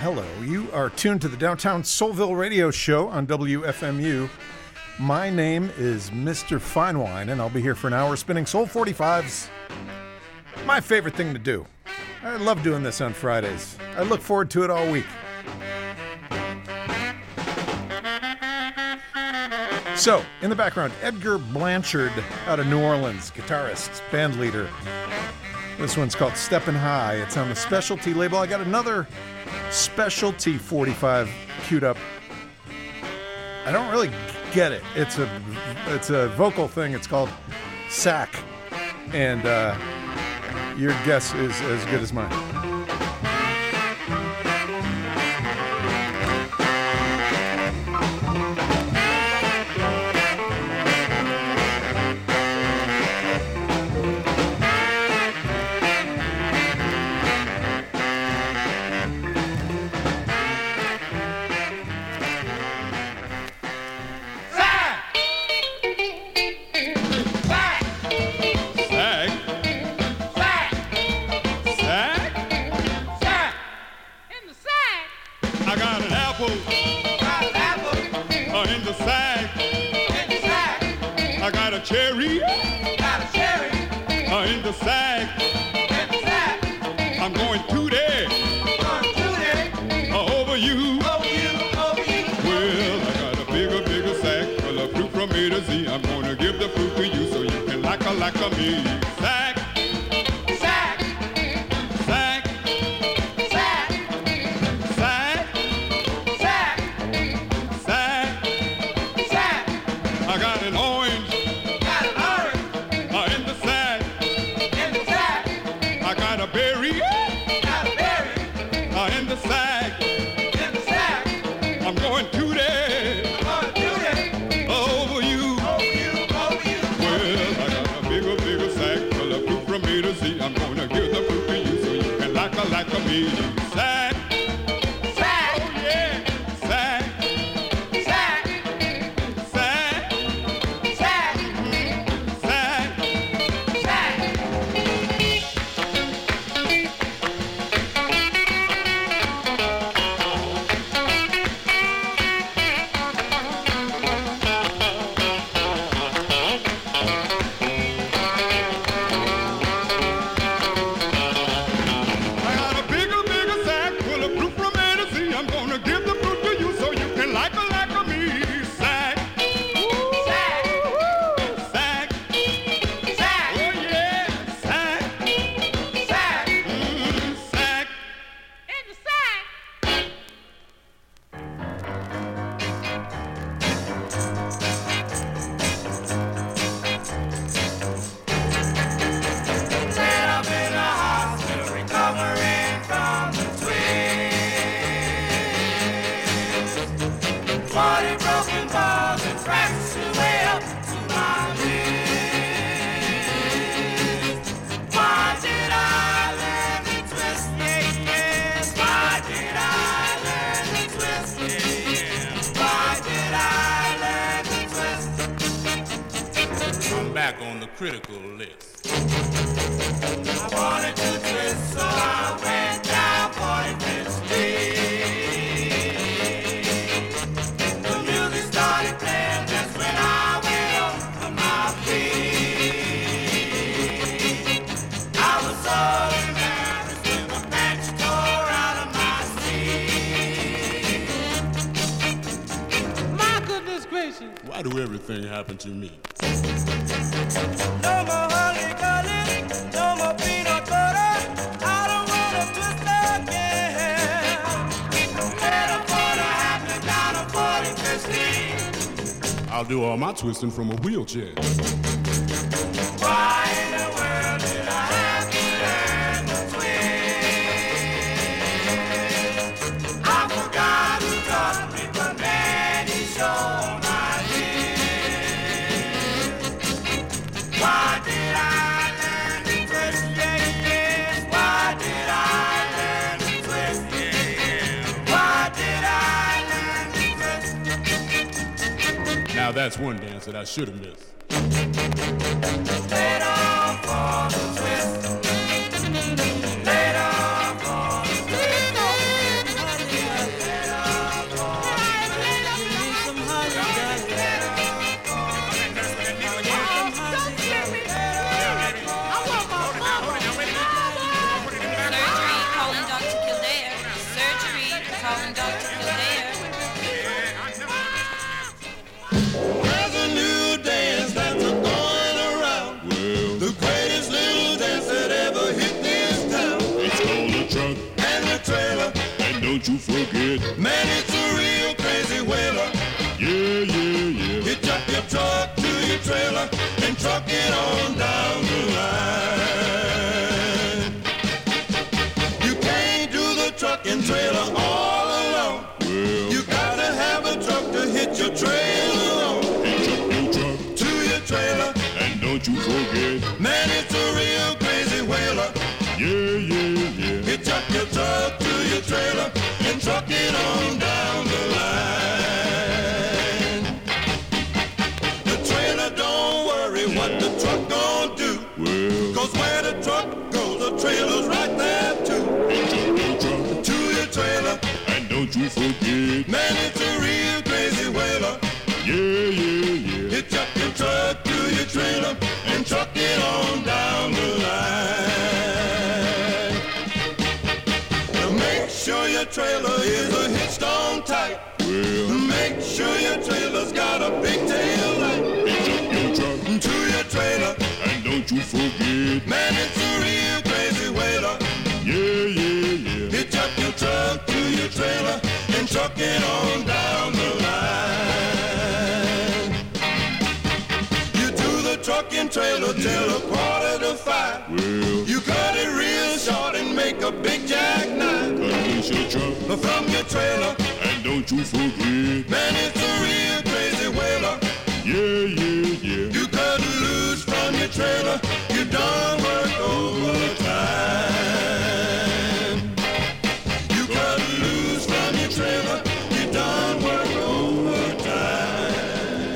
hello. You are tuned to the Downtown Soulville radio show on WFMU. My name is Mr. Finewine, and I'll be here for an hour spinning Soul 45s. My favorite thing to do. I love doing this on Fridays. I look forward to it all week. So, in the background, Edgar Blanchard out of New Orleans, guitarist, band leader. This one's called Steppin' High. It's on the Specialty label. I got another Specialty 45 queued up. I don't really get it. It's a vocal thing. It's called Sack. And your guess is as good as mine. Why do everything happen to me? No more honey garlic, no more peanut butter. I don't wanna twist again. Better for to happen down a 40-50. I'll do all my twisting from a wheelchair. Why in the world did I have to learn to twist? I forgot who taught me, but man, he showed my head. Why did I learn to twist? Yeah, yeah. Why did I learn to twist? Yeah, yeah. Why did I learn to twist? Now that's one dance that I should have missed. Later for the twist. Later for the twist. don't you forget. Man, it's a real crazy whaler. Yeah, yeah, yeah. Hitch up your truck to your trailer and truck it on down the line. You can't do the truck and trailer all alone. Well, You gotta have a truck to hitch your trailer on. hitch up your truck To your trailer, and don't you forget. man, it's a real crazy whaler. Yeah, yeah, yeah. Hitch up your truck to your trailer and truck it on down the line. The trailer don't worry what the truck gon' do. Well, 'Cause where the truck goes, the trailer's right there too. hitch up your truck To your trailer, and don't you forget. man, it's a real crazy whaler. Yeah, yeah, yeah. Hitch up your truck to your trailer and truck it on down the line. Now make sure your trailer is a hitched on tight. Well, Make sure your trailer's got a big tail light. hitch up your truck To your trailer, and don't you forget. man, it's a real crazy whaler. Yeah, yeah, yeah. Hitch up your truck to your trailer and truck it on down the line. You do the truck and trailer till 4:45. Well, You cut it real short and make a big jackknife. hitch your truck From your trailer, and don't you forget. man, it's a real crazy whaler. Yeah, yeah, yeah. You cut loose from your trailer, you done work overtime. You cut loose from your trailer, you done work overtime.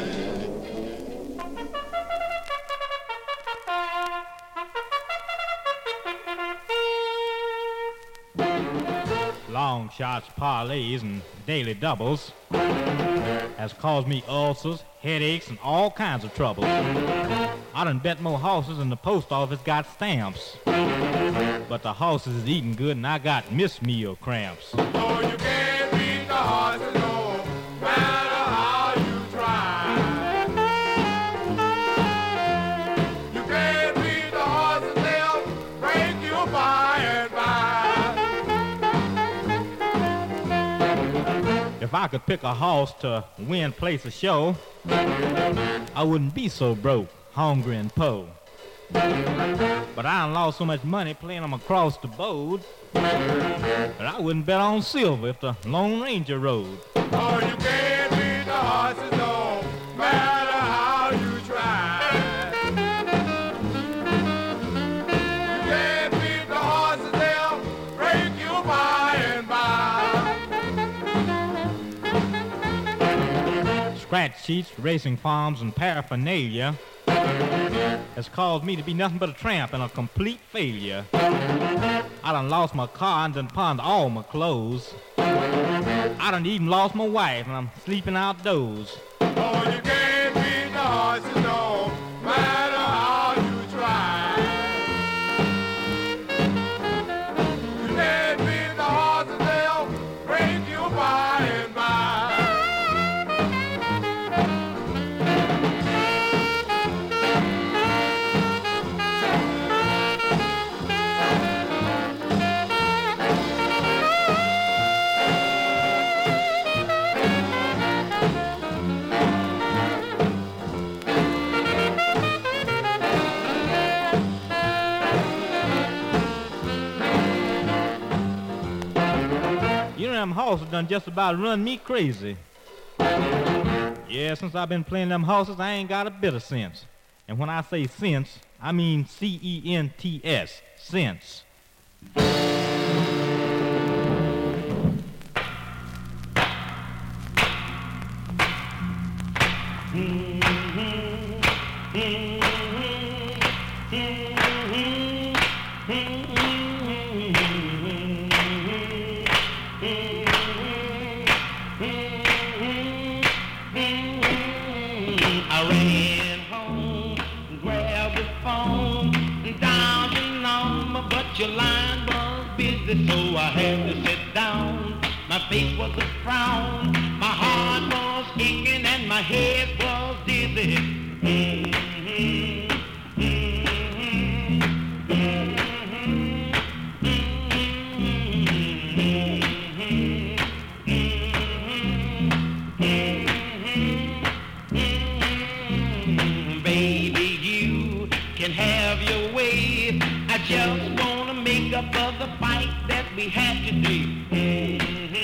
Long shots, parlays, and daily doubles has caused me ulcers, headaches, and all kinds of trouble. I done bet more horses than the post office got stamps. But the horses is eating good and I got miss meal cramps. Oh, you can't beat the horses, no matter how you try. You can't beat the horses, they'll break you by and by. If I could pick a horse to win place a show, I wouldn't be so broke, hungry, and poor. But I done lost so much money playing them across the board that I wouldn't bet on silver if the Lone Ranger rode. Oh, you can't beat the horses, no matter how you try. You can't beat the horses, they'll break you by and by. Scratch sheets, racing farms, and paraphernalia has caused me to be nothing but a tramp and a complete failure. I done lost my car and done pawned all my clothes. I done even lost my wife and I'm sleeping outdoors. Oh, you can't beat the horses, no matter how you try. You can't beat the horses, they'll break you by and by. You know them horses done just about run me crazy. Yeah, since I've been playing them horses, I ain't got a bit of sense. And when I say sense, I mean C-E-N-T-S, sense. I ran home, grabbed the phone, dialed the number, but your line was busy, so I had to sit down. My face was a frown, my heart was aching, and my head was dizzy. just wanna make up for the fight that we had today.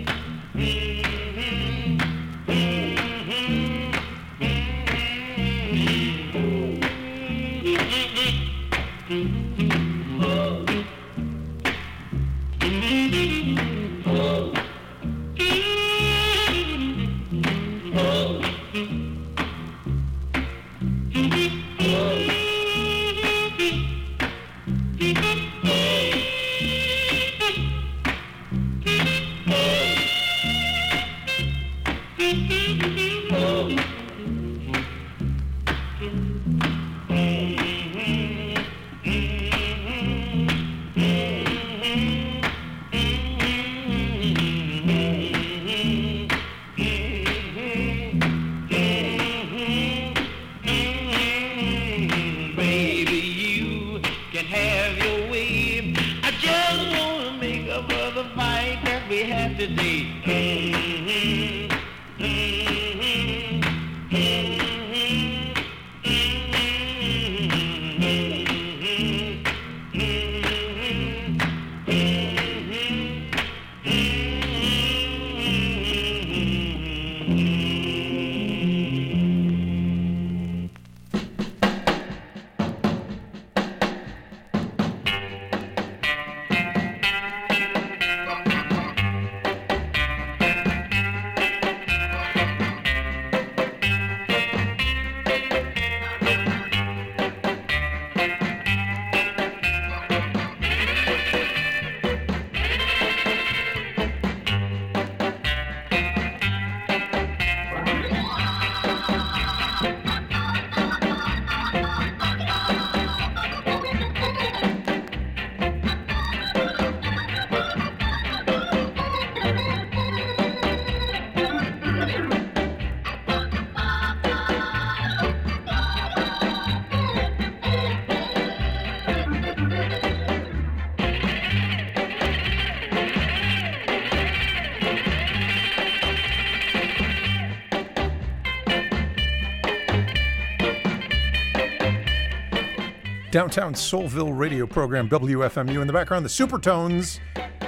Downtown Soulville radio program, WFMU. In the background, the Supertones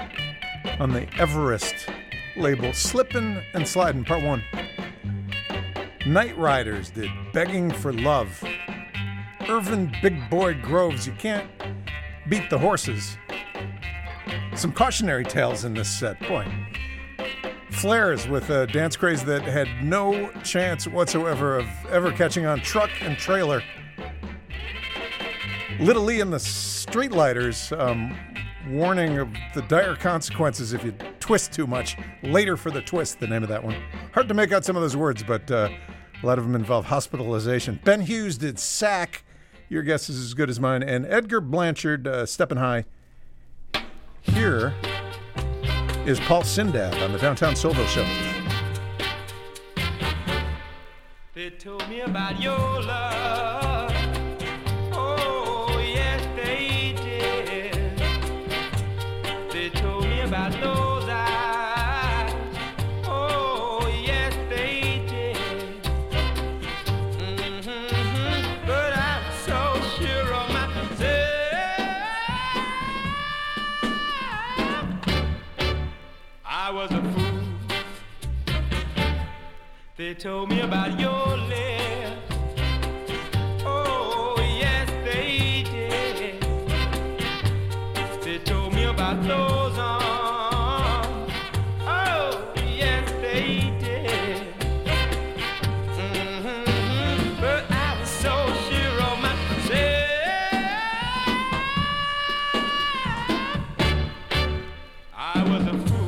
on the Everest label, Slippin' and Slidin', Part 1. Night Riders did Begging for Love. Irvin Big Boy Groves, You Can't Beat the Horses. Some cautionary tales in this set. Boy. Flares with a dance craze that had no chance whatsoever of ever catching on. Truck and Trailer. Little Lee and the Streetlighters, warning of the dire consequences if you twist too much. Later for the Twist, the name of that one. Hard to make out some of those words, but a lot of them involve hospitalization. Ben Hughes did Sack. Your guess is as good as mine. And Edgar Blanchard, Steppin' High. Here is Paul Sindab on the Downtown Soulville Show. They told me about your love. Oh, yes, they did. They told me about those eyes. Oh, yes, they did. But I'm so sure of myself. I was a fool. They told me about your lips. Oh, yes, they did. They told me about those arms. Oh, yes, they did. But I was so sure of myself. I was a fool.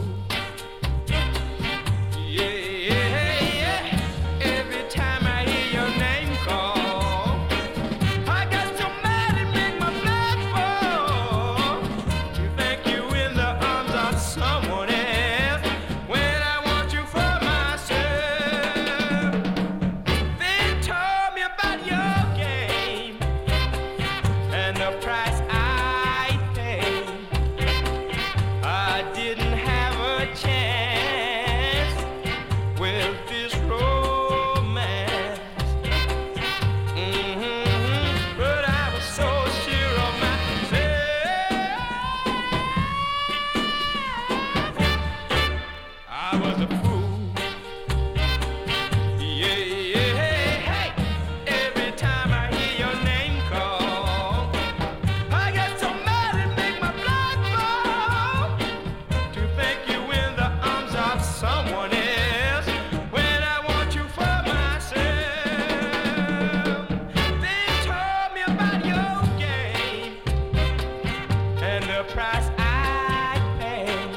the price I paid.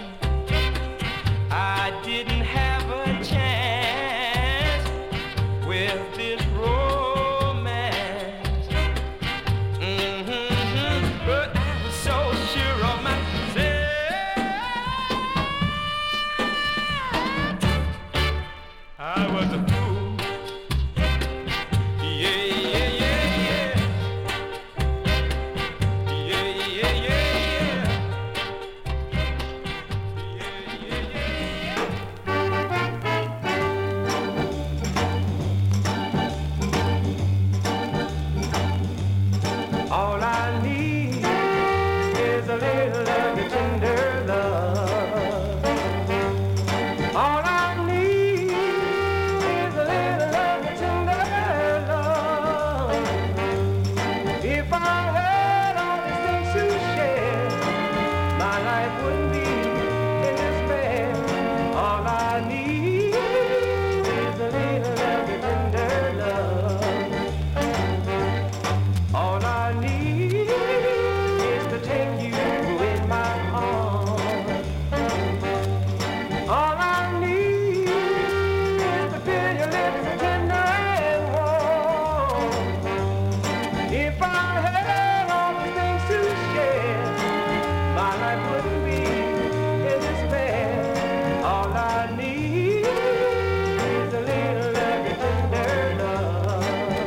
I didn't have a chance with this romance. But I was so sure of myself. I was a fool. Yeah, yeah, yeah, yeah. Yeah, yeah, yeah, yeah. Yeah, yeah, yeah, yeah. All I need is a little of your tender love. All I need is a little of your tender love. If I had all these things to share, my life wouldn't be in despair. All I need is a little of your tender love. All I need is to take you in my arms. All I need is to feel your lips tender and warm. If I had all the things to share, my life wouldn't be in despair. All I need is a little of your tender love.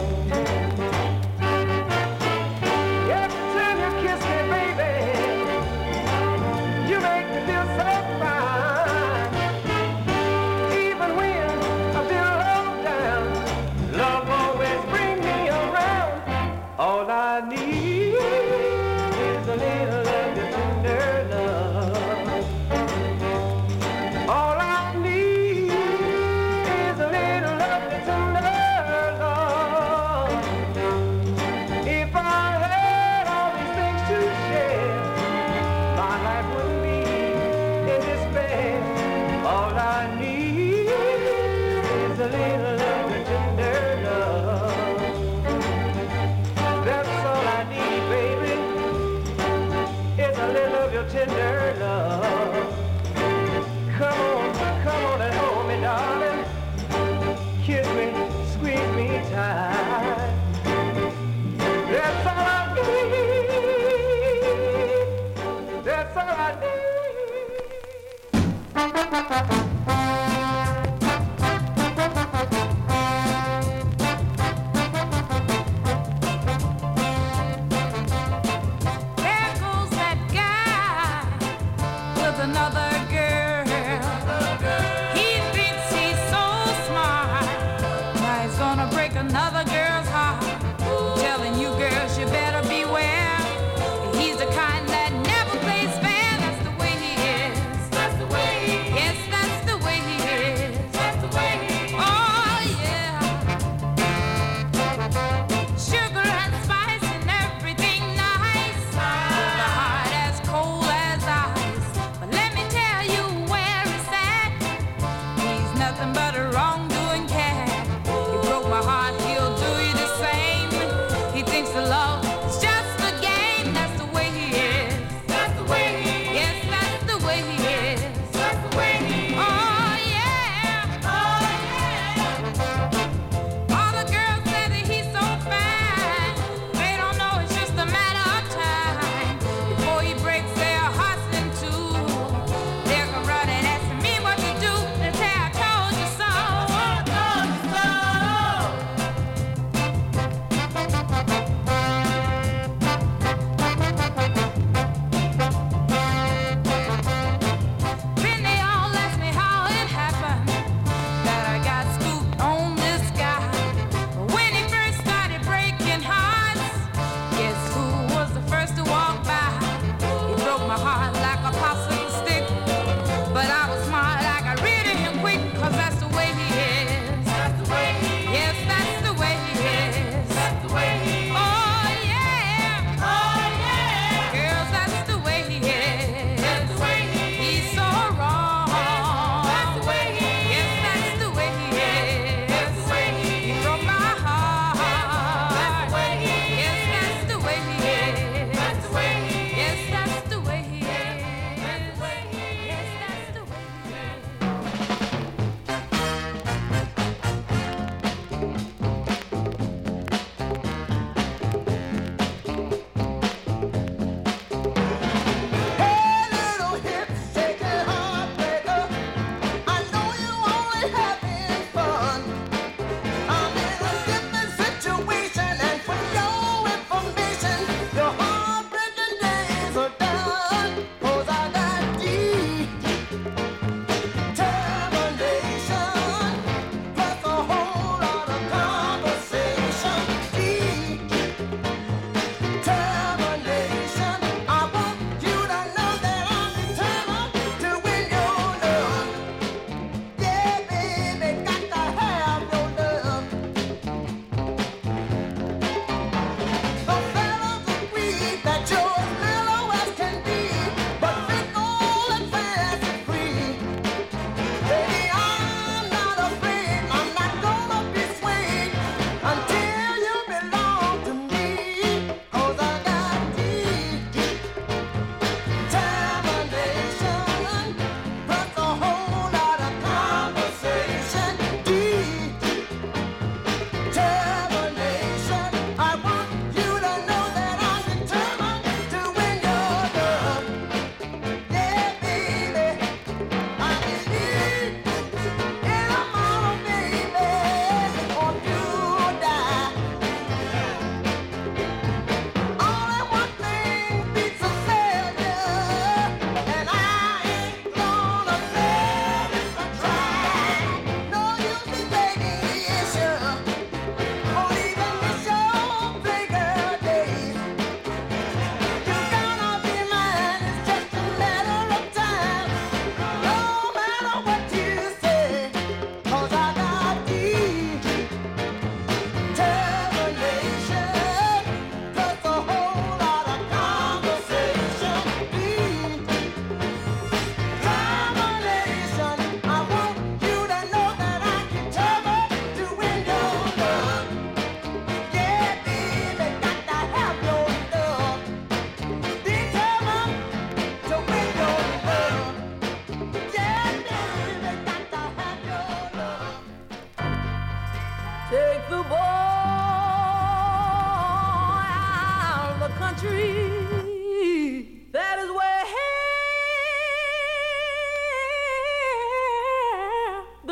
Every time you kiss me, baby, you make me feel so fine. Even when I feel low down, love always brings me around. All I need is a little of your tender love. All I need is a little of your tender love. If I had all these things to share, my life wouldn't be in despair. All I need is a little of your tender love. That's all I need, baby. It's a little of your tender love. Come on and hold me, darling. Kiss me, squeeze me tight. That's all I need. That's all I There goes that guy with another girl. He thinks he's so smart. Now he's gonna break another girl's heart. Telling you girls you better beware. He's the kind that never plays fair. That's the way he is. That's the way he is. Yes, that's the way he is. That's the way he is. Oh yeah. Sugar and spice and everything nice. The heart as cold as ice. But let me tell you where he's at. He's nothing but a wrongdoing cat. He broke my heart, he'll do you the same. He thinks the love is just a game. That's the way he is. That's the way he is. Yes, that's the way he is. That's the way he is. Oh yeah. Oh yeah. All the girls say that he's so fine. They don't know it's just a matter of time before he breaks their hearts in two. They're gonna run and ask me what to do. They say I told you so. I told you so. Then they all ask me how it happened that I got scooped on this guy. When he first started breaking hearts, guess who was the first to walk by? He broke my heart like a popsicle stick, but I was smart, I got rid of him quick, 'cause that's the way he is. That's the way he is. Yes, that's the way he is. That's the way he is. Oh yeah. Oh yeah. Girls, that's the way he is. That's the way he is. He's so wrong. That's the way he is. Yes, that's the way he is. That's the way he is. He broke my heart. That's the way he is. Yes, that's the way he is. That's the way he is. Yes, that's the way he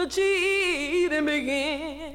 cheating begins.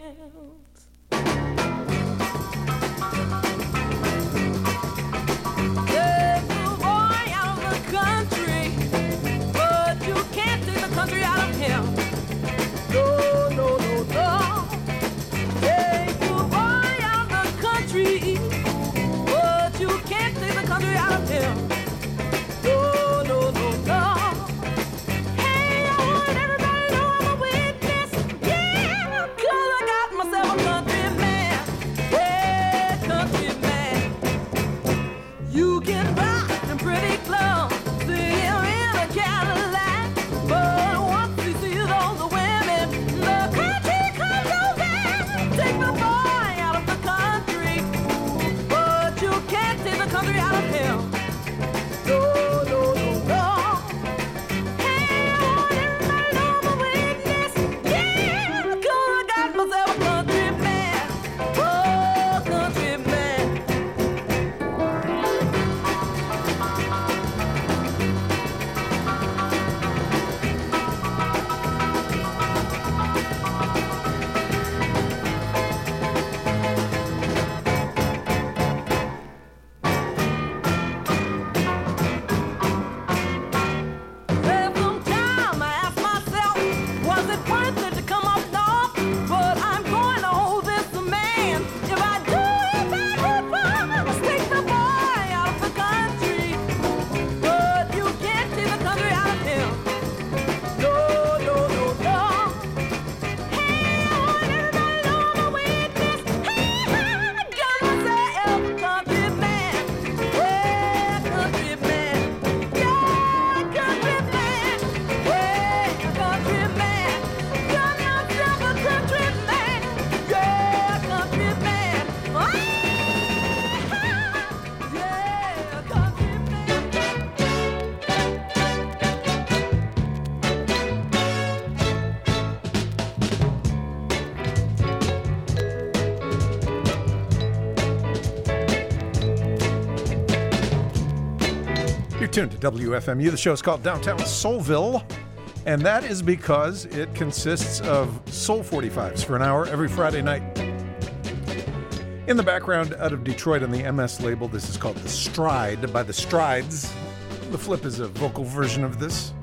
Take the boy out of the country, but you can't take the country out of him. No, no, no, no. Take the boy out of the country, but you can't take the country out of him. No, no, no, no. Hey, I want everybody to know I'm a witness. Yeah, 'cause I got myself a countryman. Yeah, countryman. You can buy them pretty clothes, see him in a Cadillac, but once he sees all the women, the country comes over. Take the boy out of the country, but you can't take the country out of him. No, no, no, no. Hey, I want everybody to know I'm a witness. Yeah, 'cause I got myself a countryman. Oh, countryman. There's some time I ask myself, was it worth it to come up north? But I'm going to hold this man. If I do it, I promise. Take the boy out of the country, but you can't take the country out of him. No, no, no, no. Hey, I want everybody to know I'm a witness. Hey, I got myself a countryman. Yeah, countryman. Yeah, countryman. Yeah, countryman. Got myself a countryman. Yeah, countryman. Yeah, You're tuned to WFMU. The show is called Downtown Soulville, and that is because it consists of Soul 45s for an hour every Friday night. In the background, out of Detroit on the MS label, this is called The Stride by The Strides. The Flip is a vocal version of this.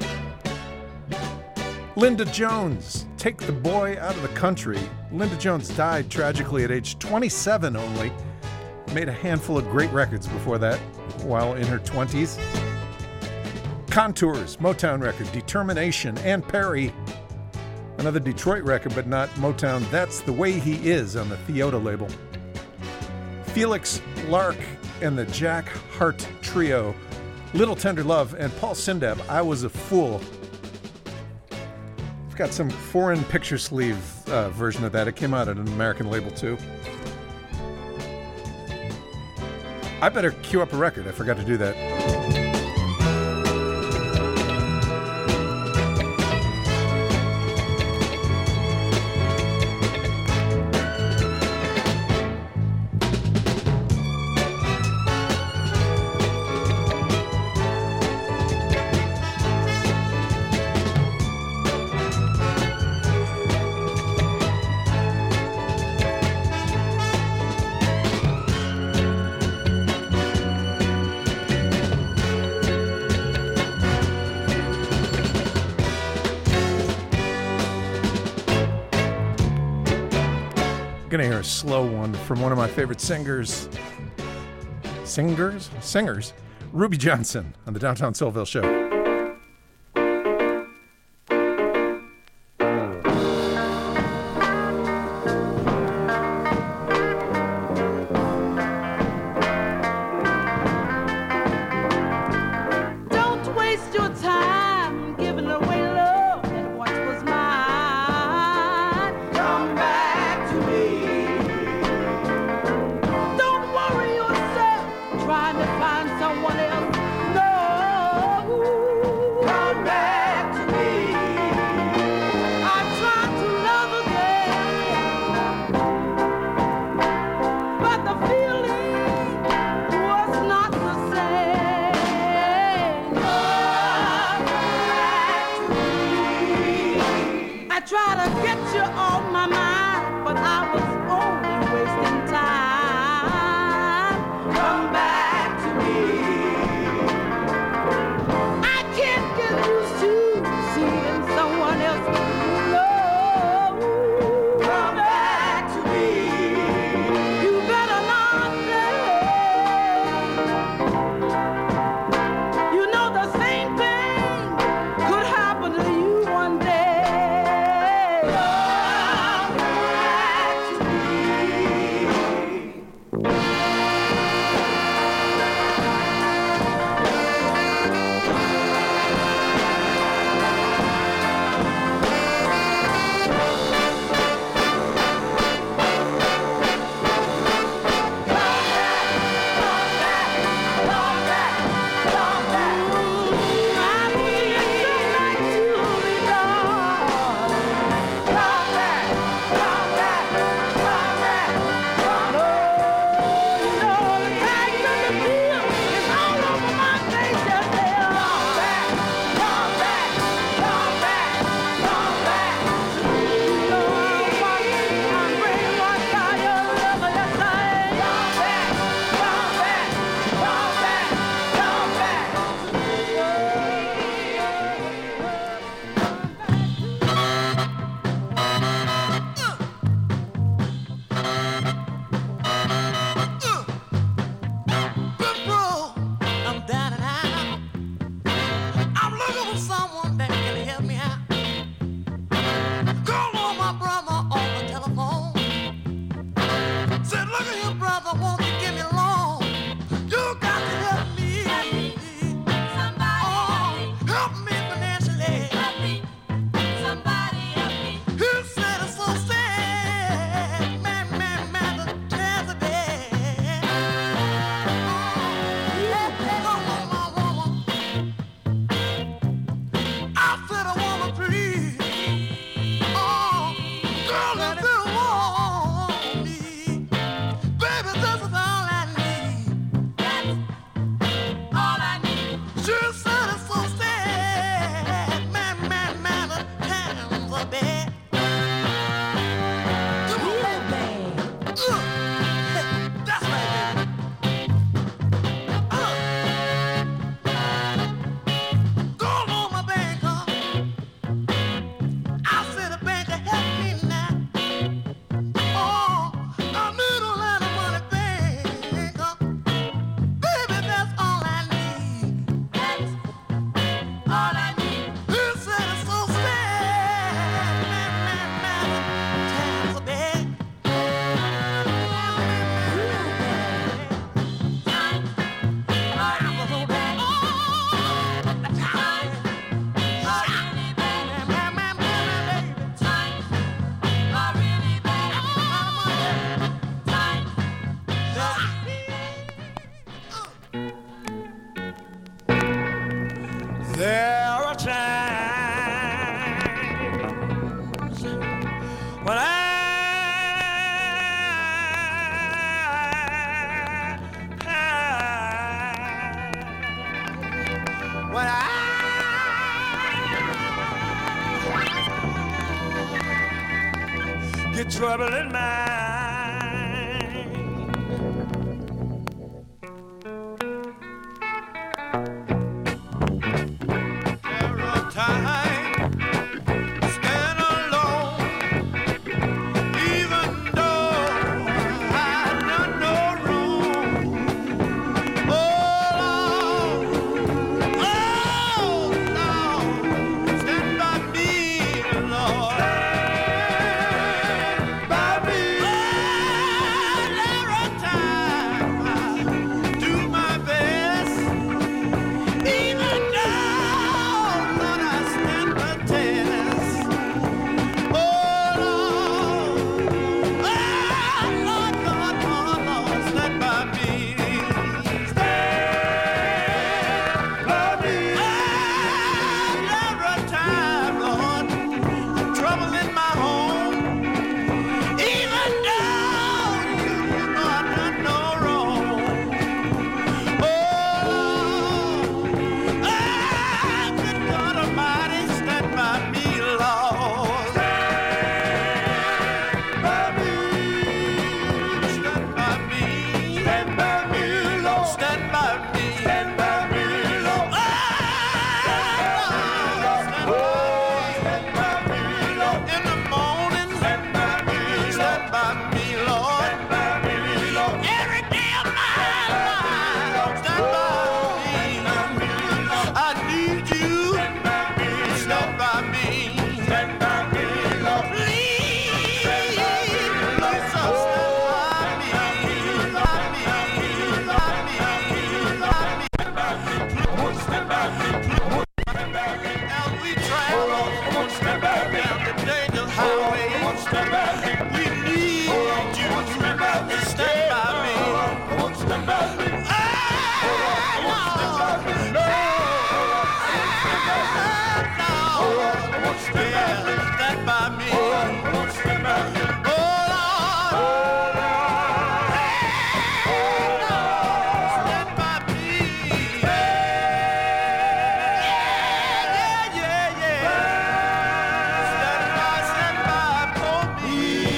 Linda Jones, Take the Boy Out of the Country. Linda Jones died tragically at age 27 only. Made a handful of great records before that, while in her 20s. Contours, Motown record, Determination, Ann Perry, another Detroit record, but not Motown. That's The Way He Is on the Theota label. Felix Lark and the Jack Hart Trio, Little Tender Love, and Paul Sindab, I Was a Fool. I've got some foreign picture sleeve version of that. It came out at an American label too. I better queue up a record. I forgot to do that. Gonna hear a slow one from one of my favorite singers, Ruby Johnson on the Downtown Soulville Show. Don't waste your time giving away love that once was mine. Come back to me. Don't worry yourself trying to find someone else. No. trouble in mind. There are times stand alone, even though I had no room. Oh Lord, stand by me, Lord. By me. Oh, need you. Stand by me. Stand by me, Lord. Please, Lord, stand by me. As we travel down the dangerous highway, we need you to stand by me. Stand by me. Oh, Lord. Stand by me. Stand by for me.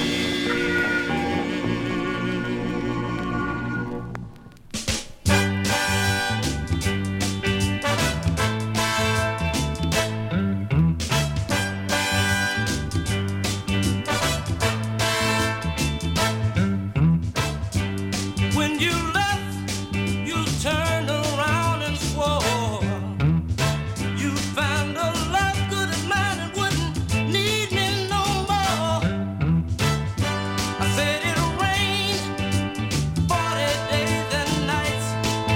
When you left, you turned around and swore you'd find a love good as mine and wouldn't need me no more. I said it'll rain 40 days and nights.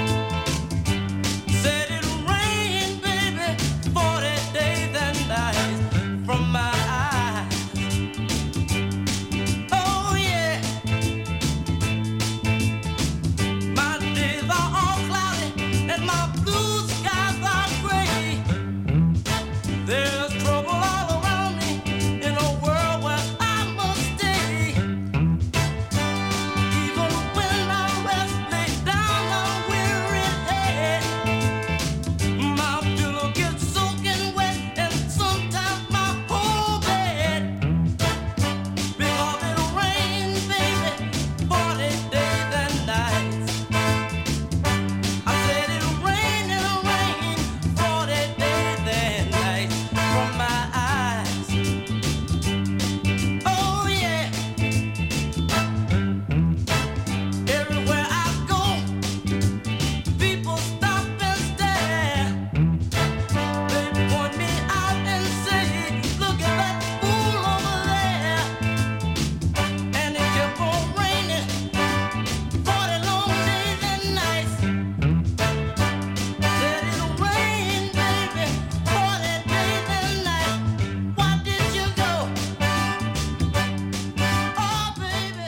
Said it'll rain, baby, 40 days and nights from my eyes. Oh yeah. My days are all cloudy and my blue skies are gray. There's trouble all around me in a world where I must stay. Even when I rest, lay down on weary head, my pillow gets soaking wet and sometimes my whole bed. Because it'll rain, baby, 40 days and nights. I said it'll rain 40 days and nights from my eyes. Oh yeah. Everywhere I go, people stop and stare. They point me out and say, look at that fool over there. And it kept on raining 40 long days and nights. Said it'll rain, baby, 40 days and nights. Why did you go? Oh, baby.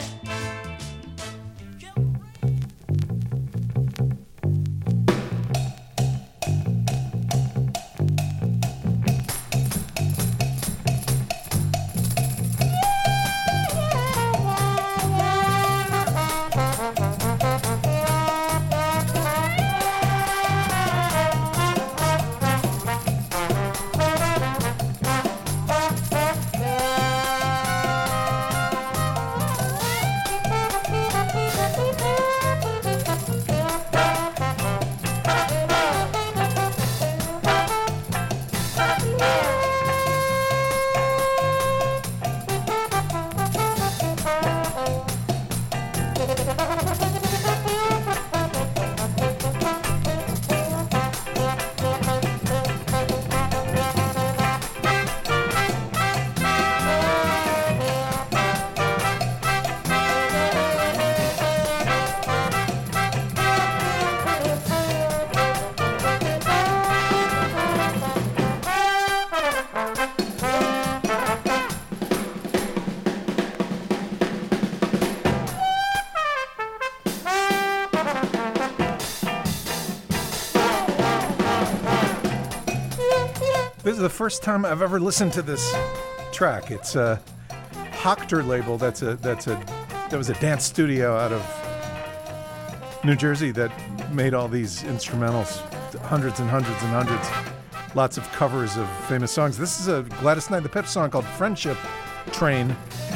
This is the first time I've ever listened to this track. It's a Hochter label. That was a dance studio out of New Jersey that made all these instrumentals, hundreds and hundreds and hundreds. Lots of covers of famous songs. This is a Gladys Knight and the Pips song called Friendship Train.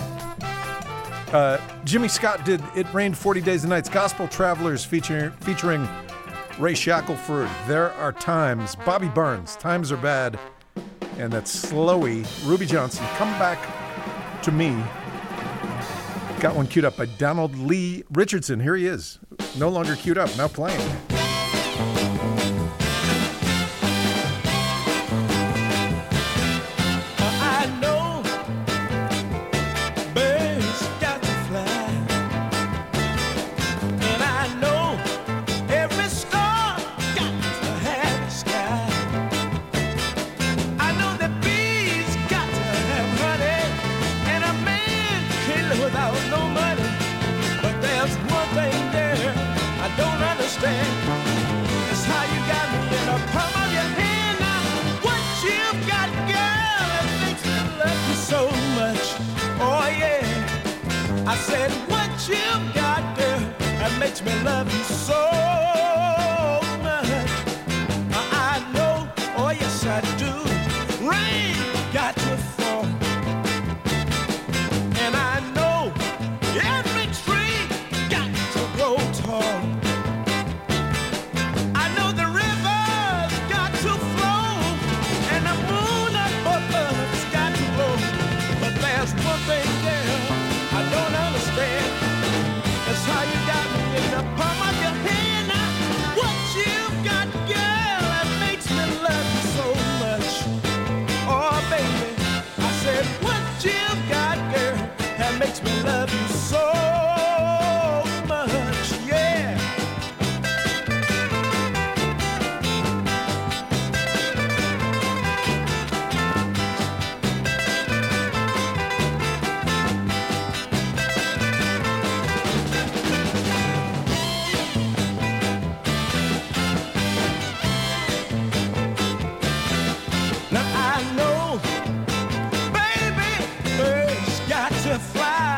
Jimmy Scott did It Rained 40 Days and Nights, Gospel Travelers featuring Ray Shackelford, There Are Times, Bobby Barnes, Times Are Bad, and that's Slowy, Ruby Johnson, Come Back to Me. Got one queued up by Donald Lee Richardson. Here he is, no longer queued up, now playing. I said, what you got, girl, that makes me love you so much. I know, oh yes I do. Rain got to fall, and I know every tree got to grow tall. I know the river's got to flow, and the moon above us got to glow. But there's one thing, girl, I don't understand. That's how you got me in the palm of your hand. Now, what you got, girl, that makes me love you so much. Oh, baby, I said, what you got, girl, that makes me love you so much, yeah. Now I know, baby, birds got to fly,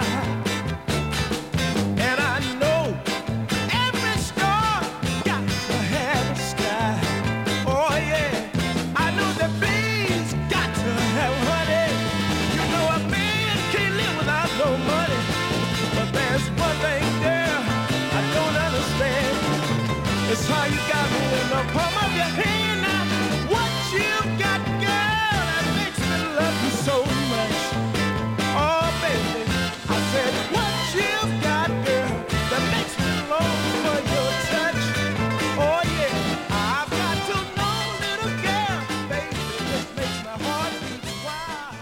and I know every star got to have a sky. Oh yeah, I know the bees got to have honey. You know a man can't live without no money, but there's one thing, girl, I don't understand. It's how you got me in the palm of your hand. Now, what you got, girl, that makes me love you so much. Oh, baby, I said, what you got, girl, that makes me long for your touch. Oh, yeah, I've got to know, little girl, baby, this makes my heart beat wild.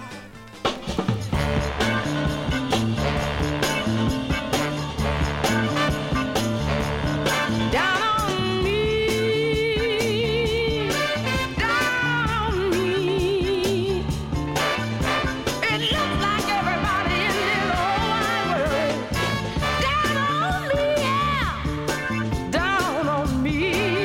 Down on me, down on me. It looks like everybody in this whole wide world. Down on me, yeah, down on me.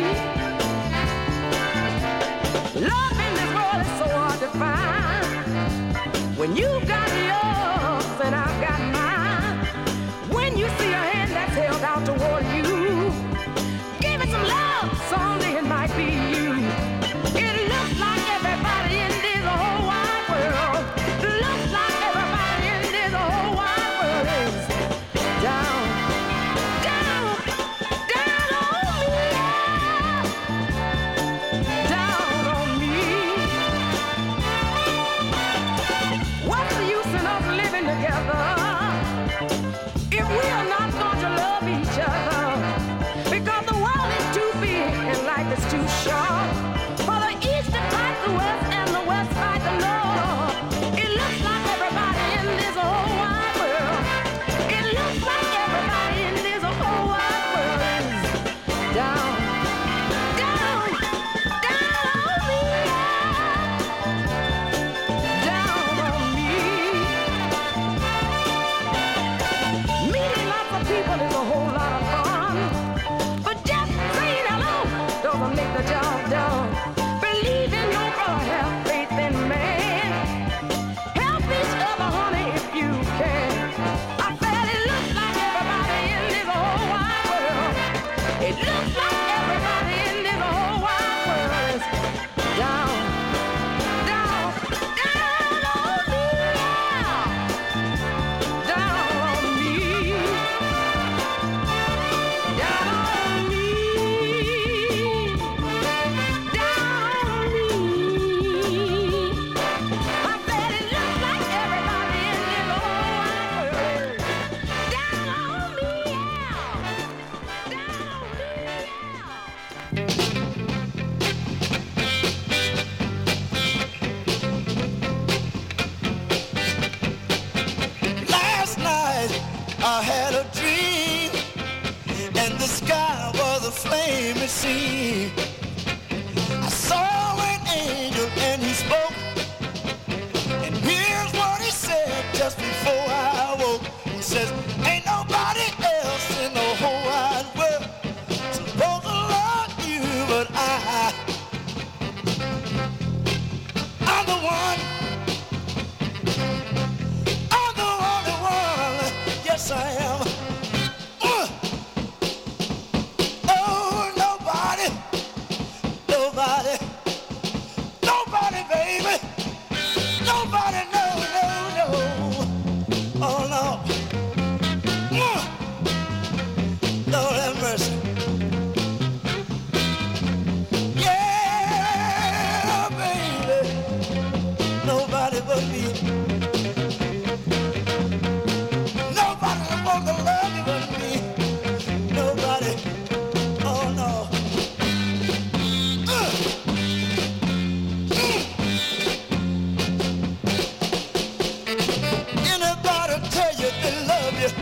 Love in this world is so hard to find. When you got yours and I've got mine. When you see a hand that's held out toward you, give it some love, someday it might be you. It looks like everybody in this whole wide world. Looks like everybody in this whole wide world is down, down, down on me, yeah. Down on me. What's the use in us living together if we are not going to love each other? Because the world is too big and life is too short for the east to fight the west and the west fight the north. It looks like everybody in this whole wide world. It looks like everybody in this whole wide world is down, down, down on me, down on me. Meeting lots of people is a whole lot of fun, but just saying hello doesn't make the job done. Believe in your brother, have faith in man. Help each other, honey, if you can. I said it looks like everybody in this whole wide world. It looks like everybody in this whole wide world is down, down, down on me, yeah. Down on me, down on me, down on me. I said it looks like everybody in this whole wide world. Down on me, yeah. Down on me, yeah. Last night I had a dream, and the sky was a flaming sea. I saw an angel and he spoke, and here's what he said just before I woke. He says, ain't nobody else in the whole wide world supposed to love you but I'm the one. I'm the only one. Yes, I nobody but me. Nobody want to love you but me. Nobody, oh no. Anybody tell you they love you?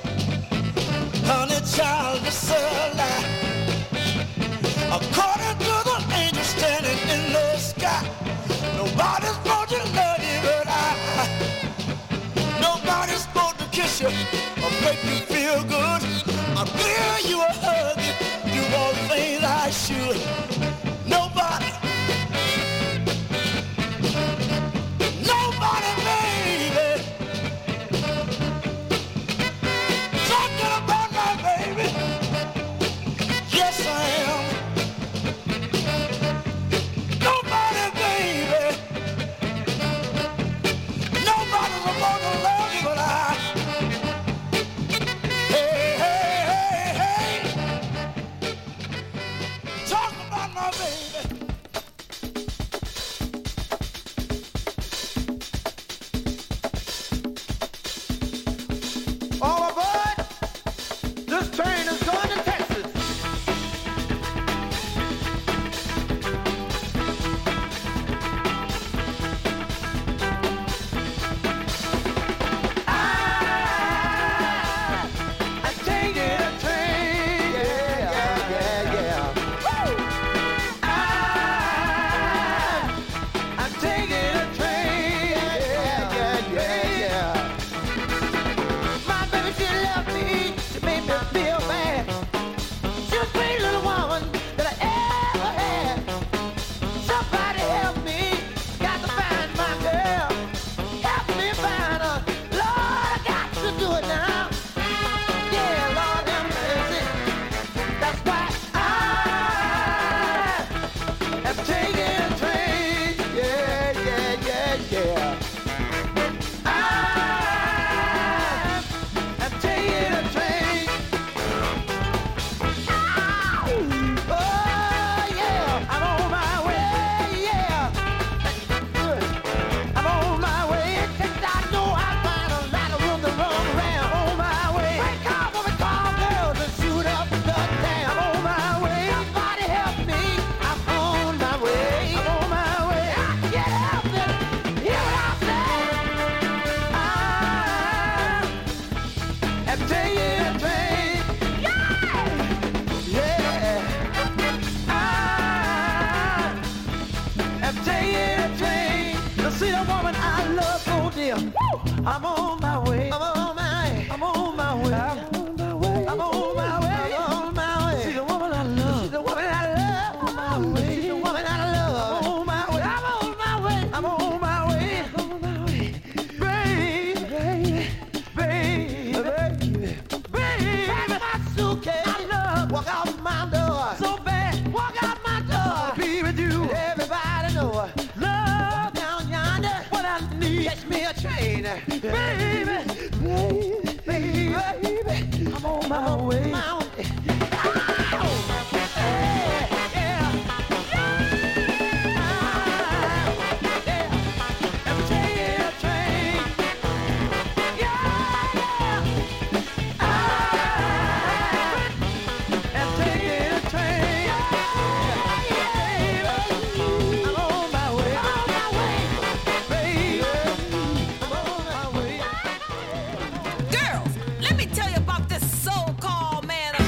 Honey child, it's a lie. According to the angel standing in the sky, nobody's supposed to love you but I. Nobody's supposed to kiss you or make you feel good. I'll give you a hug, do all the things I should. Nobody, nobody, baby. Talking about my baby. Yes, I am. Nobody, baby. Nobody's supposed to love you but I. Hey, hey, hey, hey. Talk about my baby. All aboard! This train is going to Texas. I'm taking a train, yeah, yeah, yeah. Woo! I'm taking a train, yeah, yeah, yeah, yeah. My baby, she left me, she made me feel bad. She's a great little woman that I ever had. Somebody help me, got to find my girl. Help me find her, Lord, I got to do it now. Yeah, Lord have mercy. That's why I am taking a train. Yeah, yeah, yeah, yeah. I'm taking a train. Oh, yeah. I'm on my way. Yeah. Good. I'm on my way. And I know I'll find a lot of room to run around. On my way. Break off of a tall girls and shoot up the town. I'm on my way. Somebody help me. I'm on my way. I'm on my way. Get help me. Hear what I say? I'm taking a train. Yeah. I'm taking a train to see the woman I love so dear. I'm on my way. I'm on my way. I'm on my way. I'm on my way. I'm on my way. I'm on my way. See the woman I love. See the woman I love. I'm on my way. See the woman I love. I'm on my way. I'm on my way. I'm on my way. I'm on my way. Baby, baby, baby, baby. Pack my suitcase. I love. Walk out my door. So bad. Walk out my door. Be with you. Everybody know. Love down yonder. What I need. Catch me a train. Baby, baby, baby, baby. I'm on my way. My way. Ow! Yeah, yeah. Yeah. I'm taking a train. Yeah, yeah. I'm taking a train. Yeah, I'm on my way. I'm on my way. Baby, I'm on my way. Girls, let me tell you about this so-called man of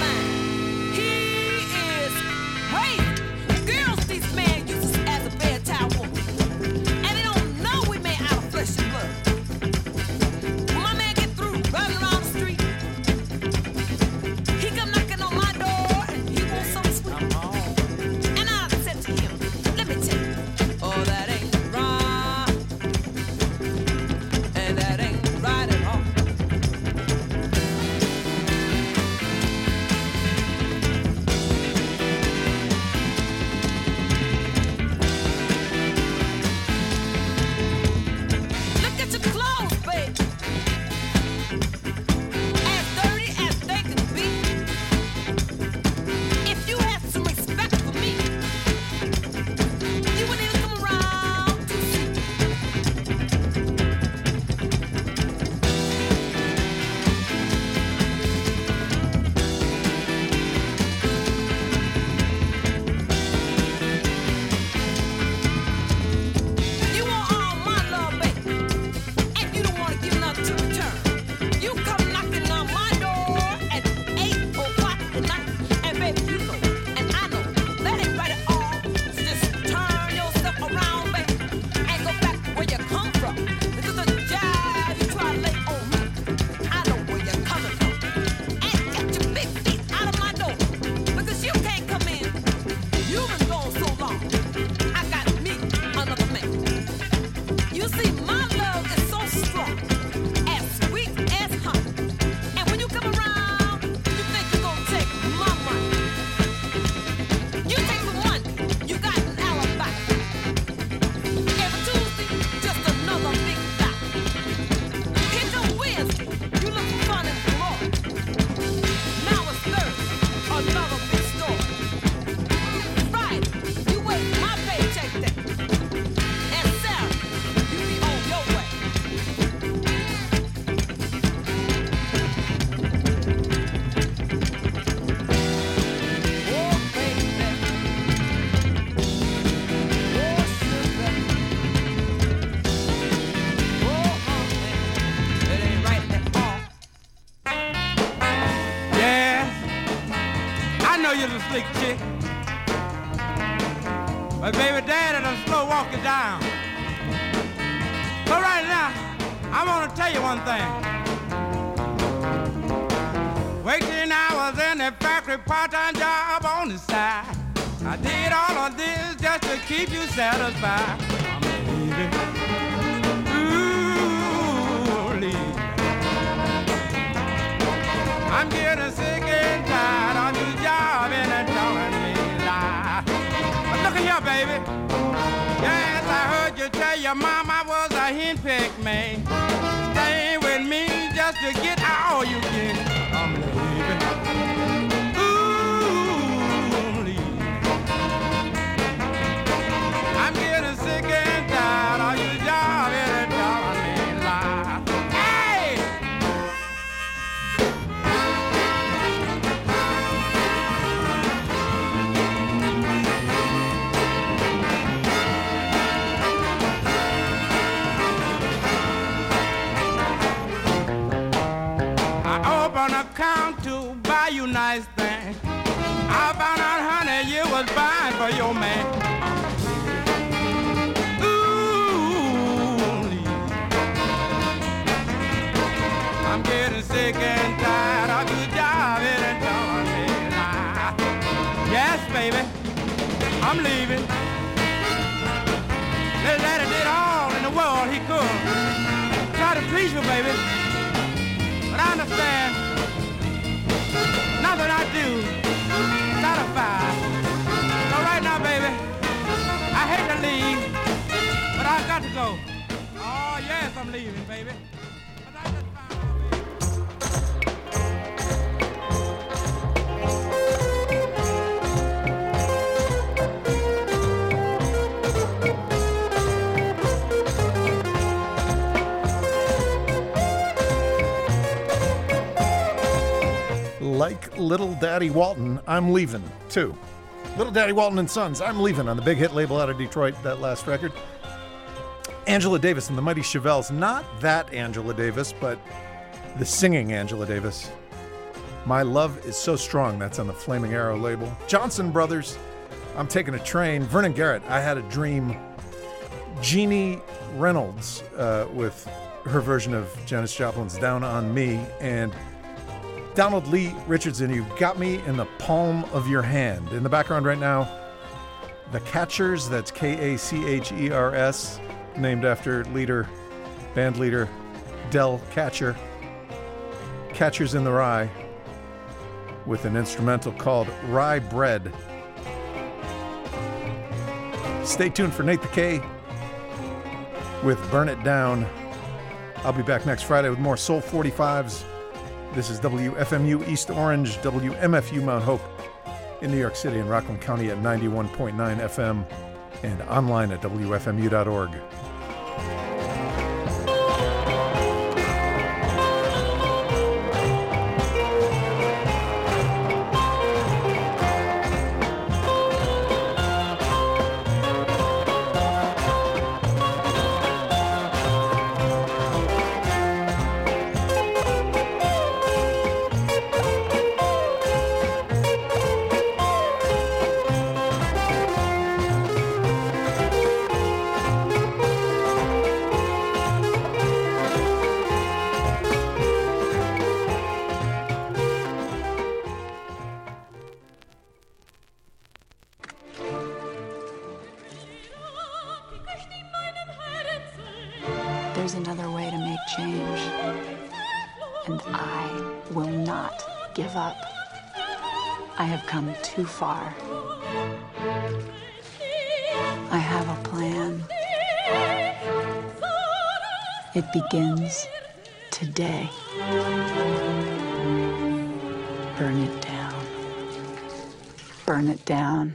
walk you down. So right now, I want to tell you one thing. Working hours in the factory, part-time job on the side. I did all of this just to keep you satisfied. I'm leaving. Ooh, leaving. I'm getting sick and tired of this job and telling me lies. But look at here, baby. Yes, I heard you tell your mom I was a henpeck man. Stay with me just to get all you get. I'm leaving. Ooh, leaving. I'm getting sick and tired of your job and telling me lies. Hey! Open account to buy you nice things. I found out, honey, you was buying for your man. Ooh, I'm getting sick and tired of your job and telling me lie. Yes, baby, I'm leaving. Little daddy did all in the world he could. Try to please you, baby. But I understand nothing I do satisfies. So right now, baby, I hate to leave, but I've got to go. Oh, yes, I'm leaving, baby. 'Cause I just found out, Like Little Daddy Walton, I'm leaving, too. Little Daddy Walton and Sons, I'm leaving, on the big hit label out of Detroit, that last record. Angela Davis and the Mighty Chevelles. Not that Angela Davis, but the singing Angela Davis. My Love Is So Strong, that's on the Flaming Arrow label. Johnson Brothers, I'm Taking a Train. Vernon Garrett, I Had a Dream. Jeannie Reynolds with her version of Janis Joplin's Down on Me. And Donald Lee Richardson, You Got Me in the Palm of Your Hand. In the background right now, The Catchers, that's Kachers, named after band leader Del Catcher. Catchers in the Rye, with an instrumental called Rye Bread. Stay tuned for Nate the K with Burn It Down. I'll be back next Friday with more Soul 45s. This is WFMU East Orange, WMFU Mount Hope in New York City and Rockland County at 91.9 FM and online at WFMU.org. There's another way to make change, and I will not give up. I have come too far. I have a plan. It begins today. Burn it down. Burn it down.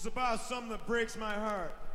about something that breaks my heart.